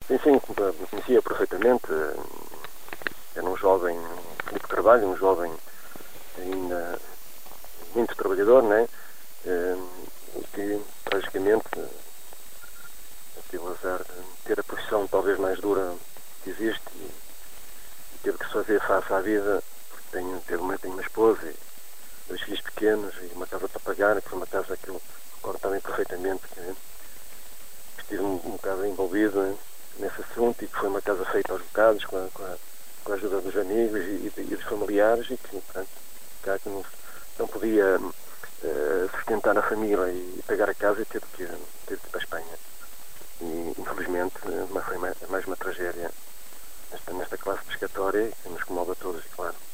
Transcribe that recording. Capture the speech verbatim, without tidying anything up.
Sim, sim, conhecia perfeitamente. Era um jovem, Filipe Carvalho, um jovem ainda muito trabalhador, né? E que, tragicamente, teve o azar de ter a profissão talvez mais dura que existe e, e teve que se fazer face à vida, porque tenho, teve uma, tenho uma esposa e dois filhos pequenos e uma casa para pagar, que foi uma casa que eu recordo também perfeitamente, que, que estive um, um bocado envolvido, né, nesse assunto, e que foi uma casa feita aos bocados, com a, com a, com a ajuda dos amigos e, e, e dos familiares, e que, portanto, cá que não, não podia uh, sustentar a família e, e pagar a casa, e teve que, teve que ir para a Espanha. E, infelizmente, mas foi mais, mais uma tragédia nesta, nesta classe pescatória que nos comove a todos, claro.